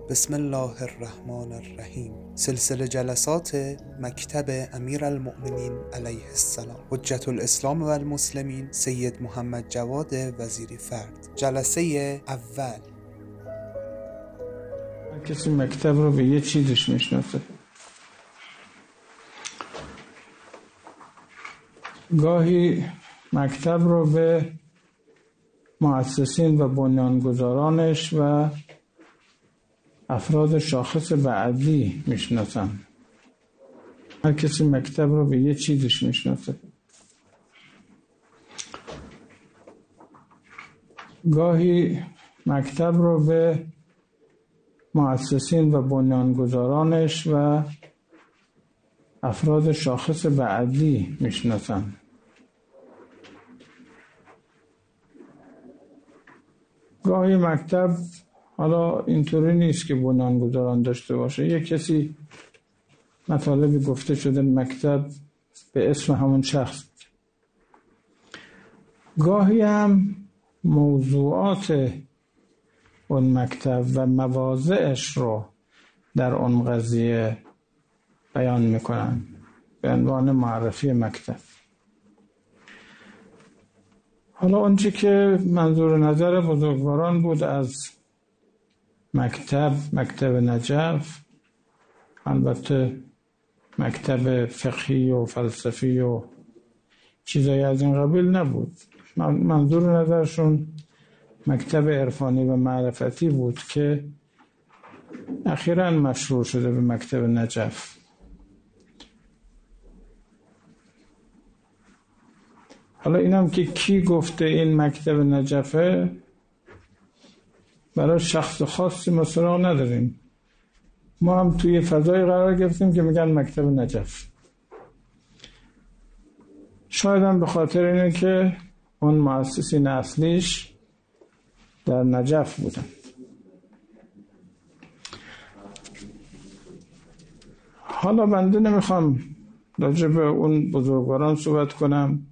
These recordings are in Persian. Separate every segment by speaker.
Speaker 1: بسم الله الرحمن الرحیم. سلسله جلسات مکتب امیرالمؤمنین علیه السلام حجت الاسلام و المسلمین سید محمد جواد وزیری فرد. جلسه اول.
Speaker 2: کسی مکتب رو به یه چیزش میشناسه. گاهی مکتب رو به مؤسسین و بنیانگذارانش و افراد شاخص بعدی میشناسن. هر کسی مکتب رو به یه چیزش میشناسه. گاهی مکتب رو به مؤسسین و بنیانگذارانش و افراد شاخص بعدی میشناسن. گاهی مکتب حالا اینطوری نیست که بنیانگذاران داشته باشه. یک کسی مطالبی گفته شده مکتب به اسم همون شخص. گاهی هم موضوعات اون مکتب و مواضعش رو در اون قضیه بیان میکنن به عنوان معرفی مکتب. حالا اونچه که منظور نظر بزرگواران بود از مکتب نجف، البته مکتب فقهی و فلسفی و چیزایی از این قبیل نبود. منظور نظرشون مکتب عرفانی و معرفتی بود که اخیراً مشهور شده به مکتب نجف. حالا اینم که کی گفته این مکتب نجفه، برای شخص خاصی ما سراغ نداریم. ما هم توی فضای قرار گرفتیم که میگن مکتب نجف. شاید هم به خاطر اینه که اون مؤسسین اصلیش در نجف بودن. حالا بنده نمیخوام راجع به اون بزرگواران صحبت کنم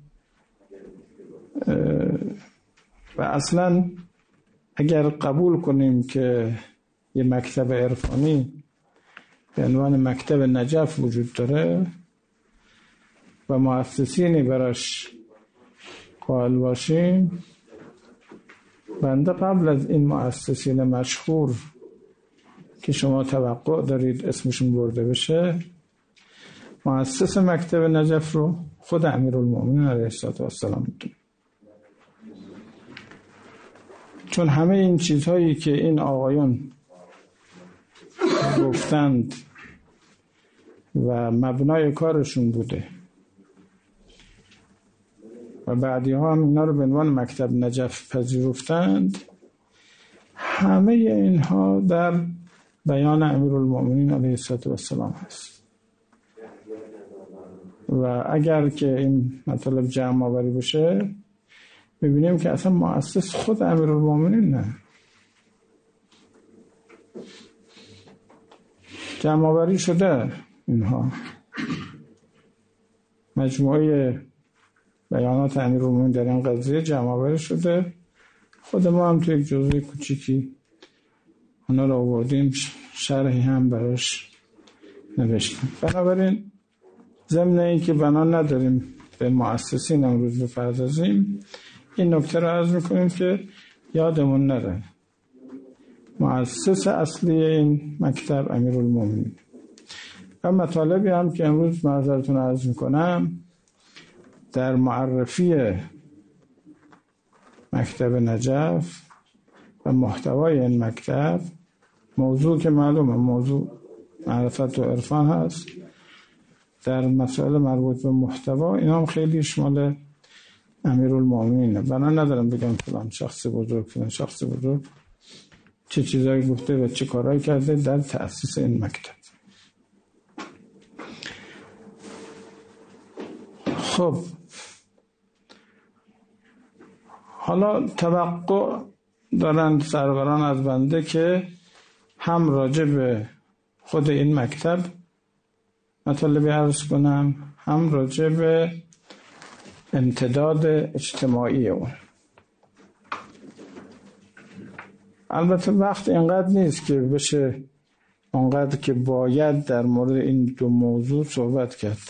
Speaker 2: و اصلا اگر قبول کنیم که یه مکتب عرفانی به عنوان مکتب نجف وجود داره و مؤسسینی براش قائل باشیم، بنده قبل از این مؤسسین مشهور که شما توقع دارید اسمشون برده بشه، مؤسس مکتب نجف رو خود امیرالمؤمنین علیه السلام میدونه. چون همه این چیزهایی که این آقایون گفتند و مبنای کارشون بوده و بعدی ها هم اینا رو به عنوان مکتب نجف پذیرفتند، همه اینها در بیان امیرالمؤمنین علیه السلام هست. و اگر که این مطلب جمع آوری بشه ببینیم که اصلا مؤسس خود امیرالمؤمنین نه. جمع آوری شده اینها، مجموعه بیانات امیرالمؤمنین در این قضیه جمع آوری شده. خود ما هم توی یک جزوه کوچیکی اونا رو آوردیم، شرحی هم براش نوشتیم. بنابراین ضمن این که بنا نداریم به مؤسسین امروز بپردازیم، این نکته رو عرض میکنیم که یادمون نره مؤسس اصلی این مکتب امیرالمؤمنین. و مطالبی هم که امروز معذرتون عرض میکنم در معرفی مکتب نجف و محتوای این مکتب، موضوع که معلومه موضوع معرفت و عرفان هست، در مسائل مربوط به محتوا اینا هم خیلی شمال امیرالمؤمنینه. بنا ندارم بگم فلان شخص بزرگ چه چیزایی گفته و چه کارهایی کرده در تأسیس این مکتب. خب حالا توقع دارند سروران از بنده که هم راجع به خود این مکتب مطالبی عرض کنم، هم راجع به امتداد اجتماعی اون. البته وقت اینقدر نیست که بشه اونقدر که باید در مورد این دو موضوع صحبت کرد،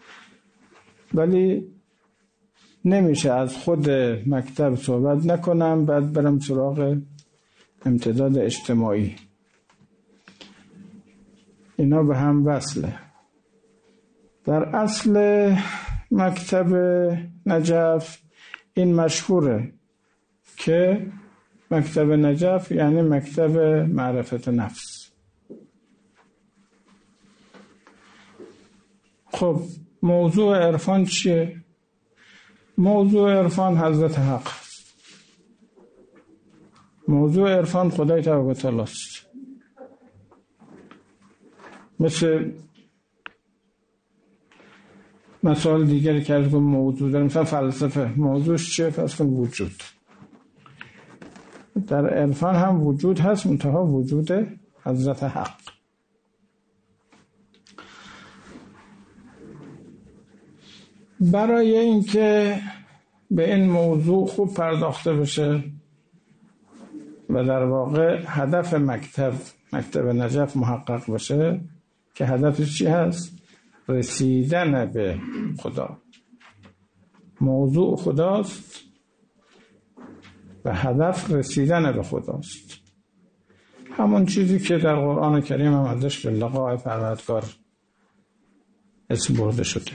Speaker 2: ولی نمیشه از خود مکتب صحبت نکنم بعد برم سراغ امتداد اجتماعی. اینا به هم وصله. در اصل مکتب نجف این مشهوره که مکتب نجف یعنی مکتب معرفت نفس. خب موضوع عرفان چیه؟ موضوع عرفان حضرت حق، موضوع عرفان خدای تبارک و تعالی است. مثل مثال دیگری که از موضوع داریم، مثلا فلسفه موضوعش چیه؟ فرض کن وجود. در عرفان هم وجود هست، منتها وجود حضرت حق. برای اینکه به این موضوع خوب پرداخته بشه و در واقع هدف مکتب نجف محقق بشه، که هدفش چی هست؟ رسیدن به خدا. موضوع خداست و هدف رسیدن به خداست. همون چیزی که در قرآن کریم هم ازش به لقاء پروردگار اسم برده شده.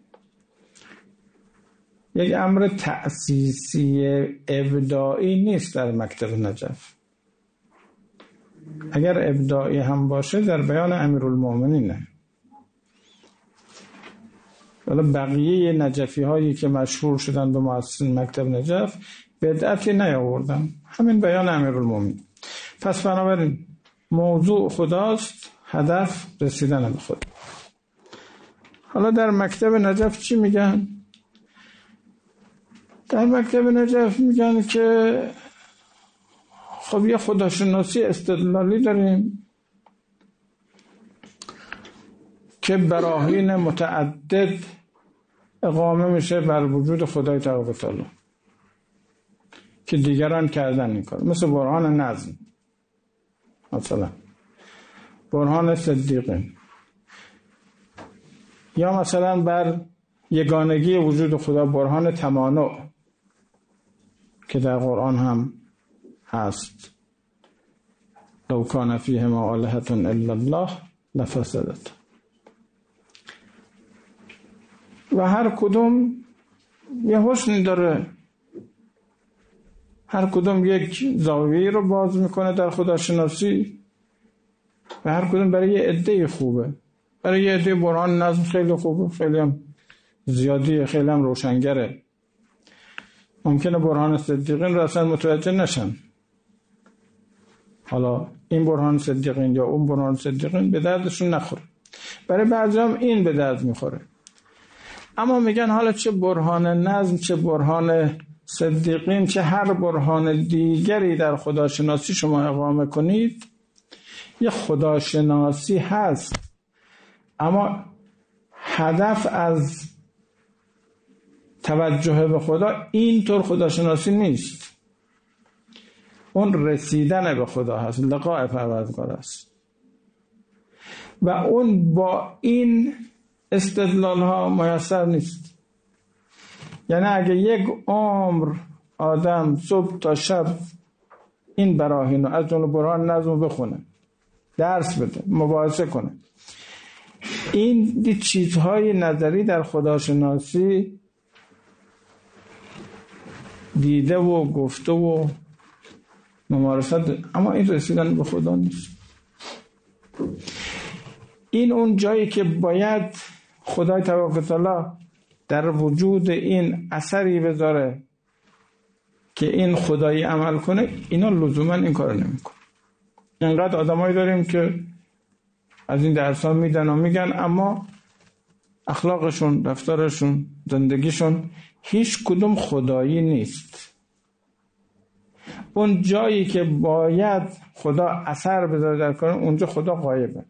Speaker 2: یک امر تأسیسی ابداعی نیست در مکتب نجف. اگر ابداعی هم باشه در بیان امیرالمومنینه. ولی بقیه نجفی هایی که مشهور شدن به مؤسسین مکتب نجف بدعتی نیاوردن، همین بیان امیرالمومنین. پس بنابراین موضوع خداست، هدف رسیدن به خدا. حالا در مکتب نجف چی میگن؟ در مکتب نجف میگن که خب یه خداشناسی استدلالی داریم که براهین متعدد اقامه میشه بر وجود خدای تبارک و تعالی که دیگران کردن این کار، مثل برهان نظم، مثلا برهان صدیقین، یا مثلا بر یگانگی وجود خدا برهان تمانع که در قرآن هم هست، لو کان فیهما آلهة الا الله لفسدت. و هر کدوم یه حسنی داره، هر کدوم یک زاویه رو باز میکنه در خداشناسی و هر کدوم برای یه عده خوبه. برای یه عده برهان نظم خیلی خوبه، خیلی هم زیادیه، خیلی هم روشنگره. ممکنه برهان صدیقین رو اصلا متوجه نشن، حالا این برهان صدیقین یا اون برهان صدیقین به دردشون نخوره. برای بعضی هم این به درد میخوره. اما میگن حالا چه برهان نظم، چه برهان صدیقین، چه هر برهان دیگری در خداشناسی شما اقامه کنید، یه خداشناسی هست، اما هدف از توجه به خدا اینطور خداشناسی نیست. اون رسیدن به خدا هست، لقاء پروردگار است. و اون با این استدلال ها میسر نیست. یعنی اگه یک عمر آدم صبح تا شب این براهین رو از جمله برهان نظم بخونه، درس بده، مباحثه کنه، این چیزهای نظری در خداشناسی دیده و گفته و ممارست، اما این رسیدن به خدا نیست. این اون جایی که باید خدای تبارک و تعالی در وجود این اثری بذاره که این خدایی عمل کنه، اینا لزوما این کار نمیکنه. اینقدر آدمایی داریم که از این درس‌ها میدن و میگن، اما اخلاقشون، رفتارشون، زندگیشون هیچ کدوم خدایی نیست. اون جایی که باید خدا اثر بذاره در کار، اونجا خدا غایبه.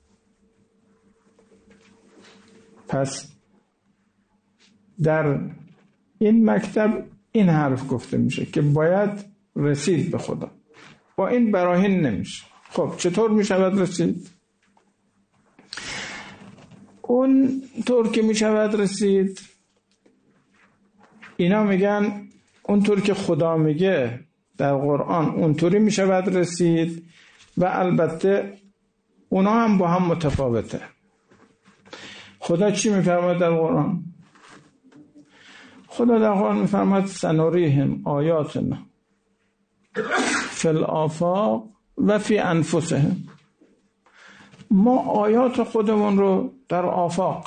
Speaker 2: پس در این مکتب این حرف گفته میشه که باید رسید به خدا. با این براهین نمیشه. خب چطور میشود رسید؟ اون طور که میشود رسید، اینا میگن اونطور که خدا میگه در قرآن اونطوری میشود رسید و البته اونا هم با هم متفاوته. خدا چی میفرماید در قرآن؟ خدا در قرآن میفرماید سنریهم آیاتنا فی الآفاق و فی انفسهم. ما آیات خودمون رو در آفاق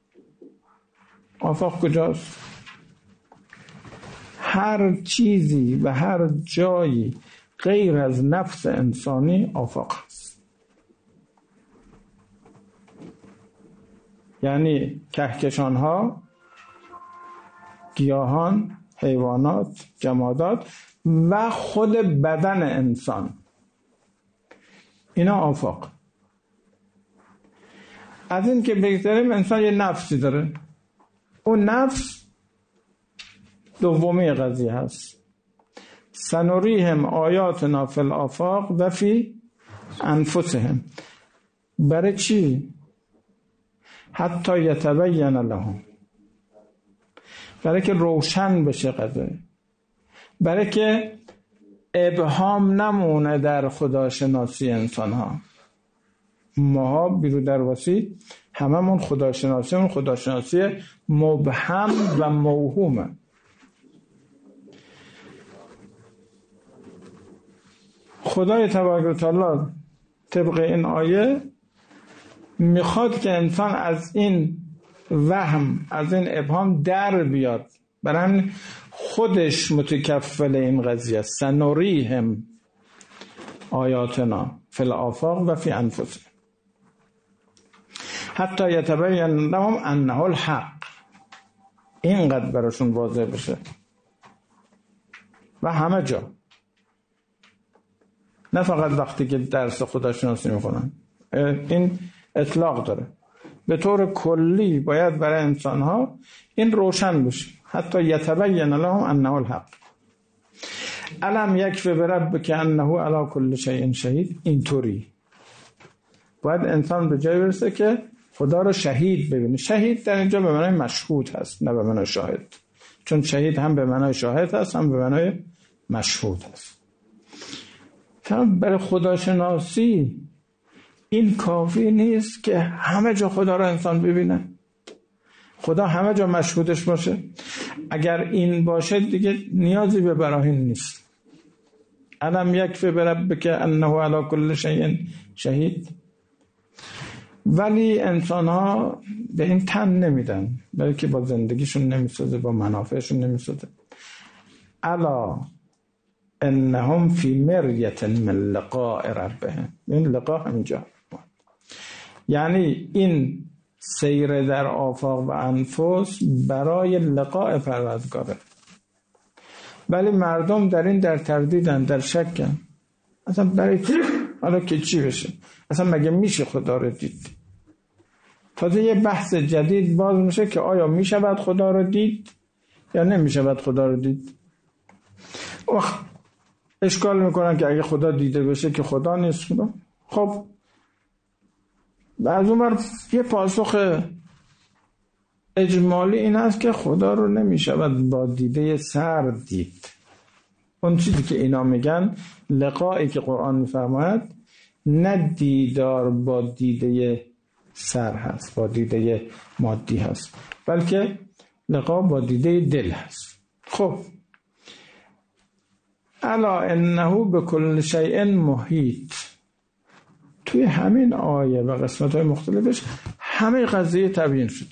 Speaker 2: کجاست؟ هر چیزی و هر جایی غیر از نفس انسانی آفاق است. یعنی کهکشان ها، گیاهان، حیوانات، جمادات و خود بدن انسان، اینا آفاق. از این که بگذاریم انسان یه نفسی داره، اون نفس دومی قضیه هست. سنریهم آیاتنا فی الآفاق و فی انفسهم. برای چی؟ حتی یتبین لهم، برای که روشن بشه قضیه، برای که ابهام نمونه در خداشناسی انسان ها. ماها بیرو درواسی هممون خداشناسی مبهم و موهومه. خدای تبارک و تعالی طبق این آیه میخواد که انسان از این وهم، از این ابهام در بیاد. برای خودش متکفل این قضیه است. سنریهم آیاتنا فی الآفاق و فی انفسهم حتی یتبین لهم انه الحق. اینقدر براشون واضح بشه و همه جا، نه فقط وقتی که درس خداشناسی میکنن. این اطلاق داره. به طور کلی باید برای انسانها این روشن بشه. حتی یتبین لهم انه الحق. الم یکفی بربک انه علی کل شیء شهید. اینطوری باید انسان به جای برسه که خدا رو شهید ببینه. شهید در اینجا به معنای مشهود هست، نه به معنای شاهد. چون شهید هم به معنای شاهد هست، هم به معنای مشهود هست. چون برای خداشناسی این کافی نیست که همه جا خدا رو انسان ببینه، خدا همه جا مشهودش باشه. اگر این باشه دیگه نیازی به براهین نیست. الم یکفی بربک انه علی کل شیء شهید. ولی انسان ها به این تن نمیدن، بلکه با زندگیشون نمیسازه، با منافعشون نمیسازه. الا انهم فی مریة من لقاء ربهم. این لقاء همینجا، یعنی این سیر در آفاق و انفس برای لقاء پروردگاره. ولی مردم در تردیدن، در شکن. اصلا برای حالا که چی بشه؟ اصلا مگه میشه خدا رو دید؟ تازه یه بحث جدید باز میشه که آیا میشود خدا رو دید یا نمیشود خدا رو دید. اشکال میکنن که اگه خدا دیده بشه که خدا نیست. خب از اون بر یه پاسخ اجمالی این است که خدا رو نمیشود با دیده سر دید. اون چیزی که اینا میگن لقایی که قرآن میفرماید نه دیدار با دیده سر هست، با دیده مادی هست، بلکه لقا با دیده دل هست. خب الا انه بكل شیء محیط. توی همین آیه و قسمت‌های مختلفش همه قضیه تبیین شده.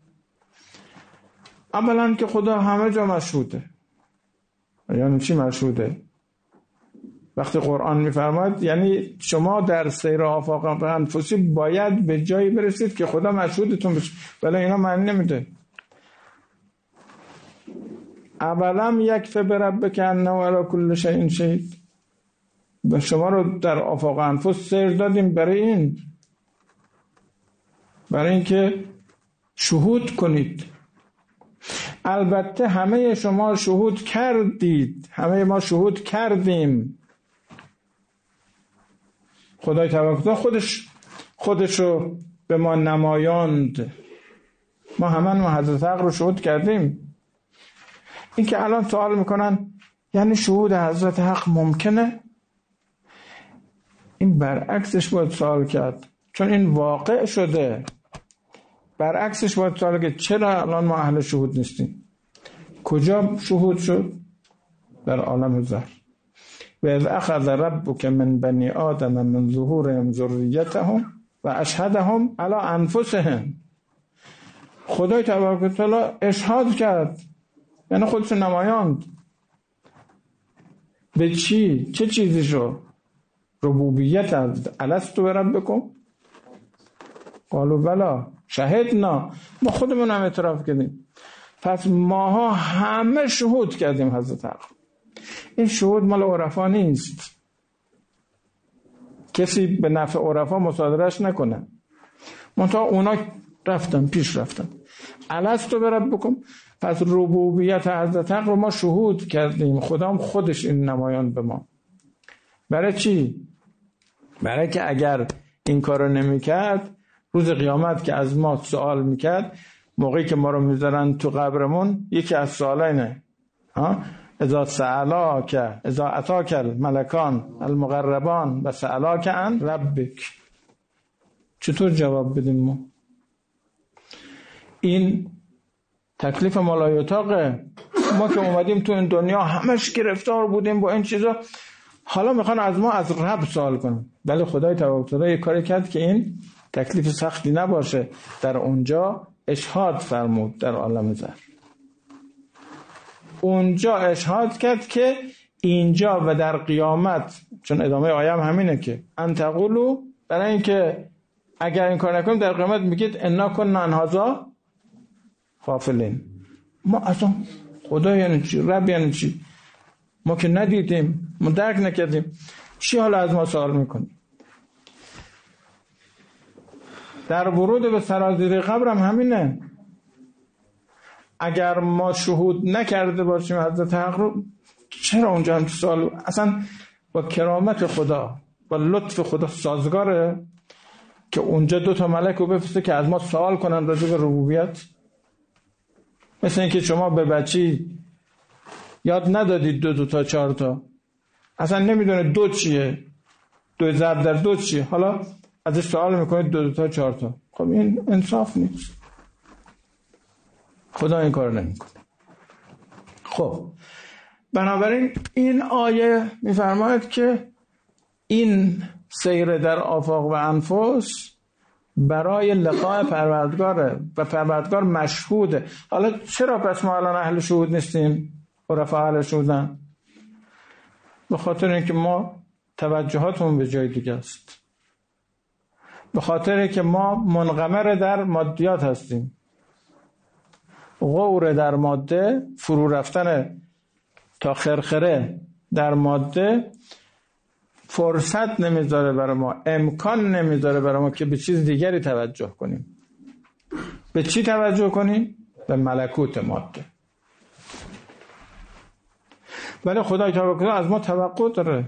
Speaker 2: اولا که خدا همه جا مشهوده. یعنی چی مشهوده؟ وقتی قرآن میفرماید یعنی شما در سیر آفاق انفسی باید به جایی برسید که خدا مشهودتون بشه. ولی اینا معنی نمیده. اولم یکفی بربک انه علی کل شیء شهید. شما رو در آفاق انفس سیر دادیم برای اینکه شهود کنید. البته همه شما شهود کردید، همه ما شهود کردیم. خدای تبارک خودش رو به ما نمایاند. ما همه حضرت حق رو شهود کردیم. این که الان سوال میکنن یعنی شهود حضرت حق ممکنه؟ این برعکسش باید سوال کرد، چون این واقع شده. برعکسش باید سوال کرد چرا الان ما اهل شهود نیستیم؟ کجا شهود شد؟ در عالم ظاهر. و اذ اخذ ربک من بنی آدم من ظهورهم ذریتهم و اشهدهم علی انفسهم. خدای تبارک و تعالی اشهاد کرد، یعنی خودش نمایاند. به چی؟ چه چیزی شو؟ ربوبیت از الستو بربکم قالوا بلا شهدنا. ما خودمون هم اعتراف کردیم. پس ماها همه شهود کردیم حضرت حق. این شهود مال عرفا نیست، کسی به نفع عرفا مصادرهش نکنه. منتها اونا رفتن پیش رفتن. الستو بربکم. پس ربوبیت حضرت حق رو ما شهود کردیم. خدا هم خودش این نمایان به ما. برای چی؟ برای که اگر این کارو نمی‌کرد، روز قیامت که از ما سوال میکرد، موقعی که ما رو میذارن تو قبرمون، یکی از سوالا اینه اذا سألاک اذا اتاک الملکان المقربان و سألاک عن ربک، چطور جواب بدیم ما؟ این تکلیف مالای اتاقه. ما که اومدیم تو این دنیا همش گرفتار بودیم با این چیزا، حالا میخوان از ما از رب سوال کنن. ولی خدای تبارک و تعالی یه کاری کرد که این تکلیف سختی نباشه. در اونجا اشهاد فرمود در عالم ظاهر. اونجا اشهاد کرد که اینجا و در قیامت، چون ادامه آیه هم همینه که انتقولو، برای اینکه اگر این کار نکنیم در قیامت میگید انا کنا عن هذا غافلین. ما اصلا خدا یعنی چی؟ رب یعنی چی؟ ما که ندیدیم، ما درک نکردیم، چی حالا از ما سوال میکنیم؟ در ورود به سرازیر قبر هم همینه. اگر ما شهود نکرده باشیم حضرت حق رو، چرا اونجا هم سوال؟ اصلا با کرامت خدا، با لطف خدا سازگاره که اونجا 2 ملک رو بفرسته که از ما سوال کنن راجع به ربوبیت. مثل اینکه شما به بچی یاد ندادید 2 تا 4 تا، اصلا نمیدونه 2 چیه، 2 ضرب در 2 چیه، حالا ازش سوال میکنید 2 تا 4 تا. خب این انصاف نیست. خدا این کار نمیکنه. خب بنابراین این آیه میفرماید که این سیر در آفاق و انفس برای لقاء پروردگاره و پروردگار مشهوده. حالا چرا پس ما الان اهل شهود نیستیم؟ عرفا اهل شهودن. به خاطر اینکه ما توجهاتمون به جای دیگه است. به خاطر اینکه ما منغمر در مادیات هستیم. غور در ماده، فرو رفتن تا خرخره در ماده فرصت نمیذاره برای ما، امکان نمیذاره برای ما که به چیز دیگری توجه کنیم. به چی توجه کنیم؟ به ملکوت ماده. ولی خدای تبارک و تعالی از ما توقع داره،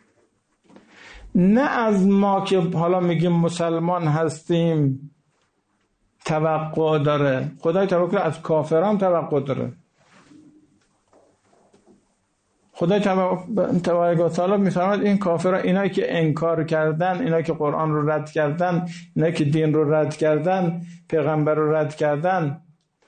Speaker 2: نه از ما که حالا میگیم مسلمان هستیم توقع داره. خدای تبارک و تعالی از کافران توقع داره. خدای تبارک و تعالی میفرماید این کافرها، اینایی که انکار کردن، اینایی که قرآن رو رد کردن، اینایی که دین رو رد کردن، پیغمبر رو رد کردن،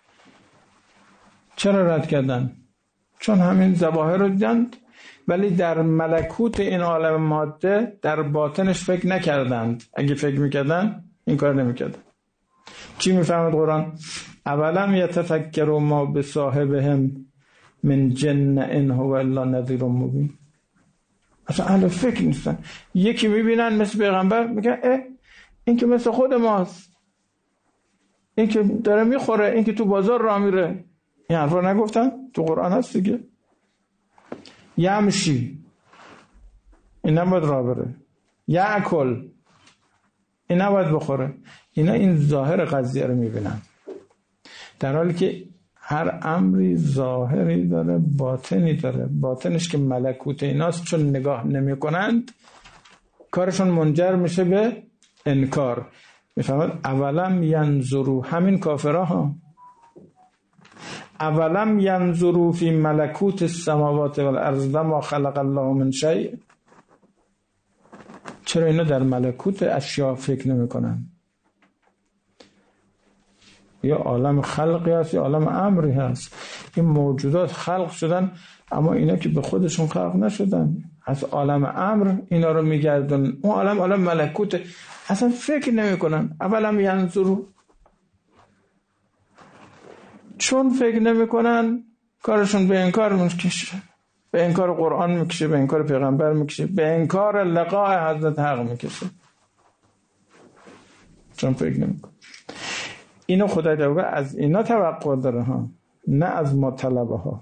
Speaker 2: چرا رد کردن؟ چون همین ظواهر رو دیدند ولی در ملکوت این عالم ماده در باطنش فکر نکردند. اگه فکر میکردن این کار نمیکردن. چی میفهمد قرآن؟ اولم یتفکروا ما بصاحبهم من جن ان هو الا نذیر مبین. اصلا اهل فکر نیستن. یکی میبینن مثل پیغمبر میگن این که مثل خود ماست، این که داره میخوره، این که تو بازار راه میره. این حرفا نگفتن؟ تو قرآن هست دیگه. یمشی، این نباید راه بره. یاکل، این نباید بخوره. اینا این ظاهر قضیه رو میبینن، در حالی که هر امری ظاهری داره، باطنی داره. باطنش که ملکوت ایناست، چون نگاه نمی کنند کارشون منجر میشه به انکار. میفهمد اولم ینظروا، همین کافرها ها، اولم ینظروا فی ملکوت السماوات والارض ما خلق الله من شیء، چرا اینا در ملکوت اشیا فکر نمیکنن؟ یا عالم خلقی هست یا عالم امری هست. این موجودات خلق شدن اما اینا که به خودشون خلق نشدن، از عالم امر اینا رو میگردن، اون عالم ملکوت، اصلا فکر نمیکنن. اولم ینظروا، چون فکر نمیکنن کارشون به انکار میکشه، به انکار قرآن میکشه، به انکار پیغمبر میکشه، به انکار لقاء حضرت حق میکشه، چون فکر نمیکنن. اینو خدای تعالی از اینا توقع داره ها، نه از ما طلبه ها.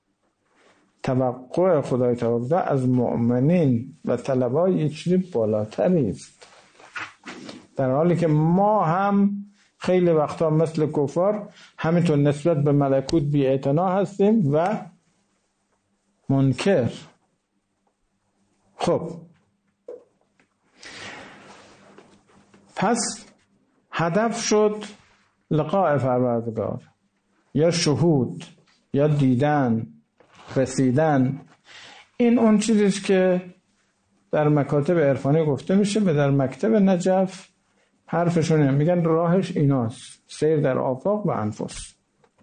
Speaker 2: توقع خدای تعالی از مؤمنین و طلبه یه چیزی بالاتری است، در حالی که ما هم خیلی وقتا مثل کفار همینطور نسبت به ملکوت بی اعتنا هستیم و منکر. خب پس هدف شد لقاء پروردگار، یا شهود، یا دیدن، رسیدن. این اون چیزیست که در مکاتب عرفانی گفته میشه. به در مکتب نجف حرفشونه، میگن راهش ایناست، سیر در آفاق و انفس.